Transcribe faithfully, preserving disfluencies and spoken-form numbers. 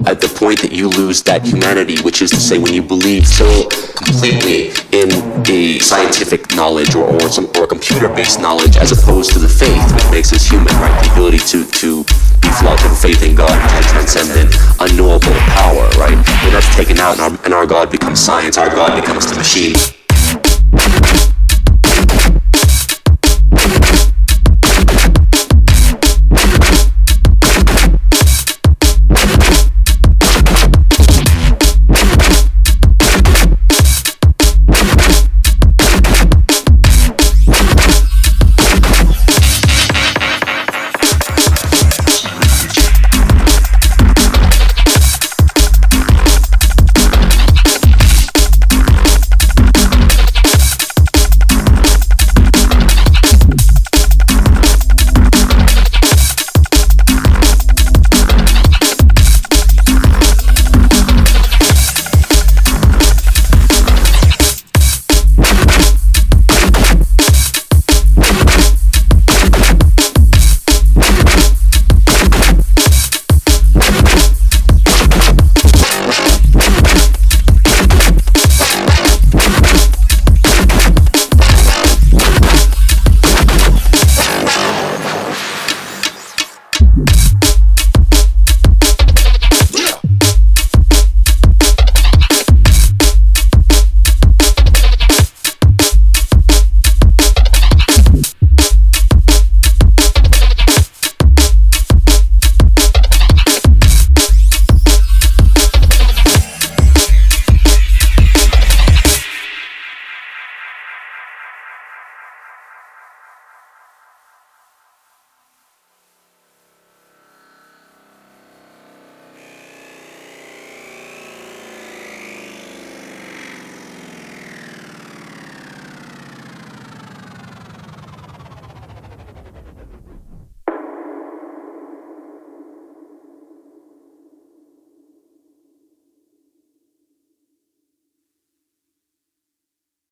at the point that you lose that humanity, which is to say when you believe so completely in a scientific knowledge or, or some or computer-based knowledge as opposed to the faith, which makes us human, right? The ability to to be flawed, to have faith in God, and transcendent, unknowable power, right? When that's taken out and our, and our God becomes science, our God becomes the machine.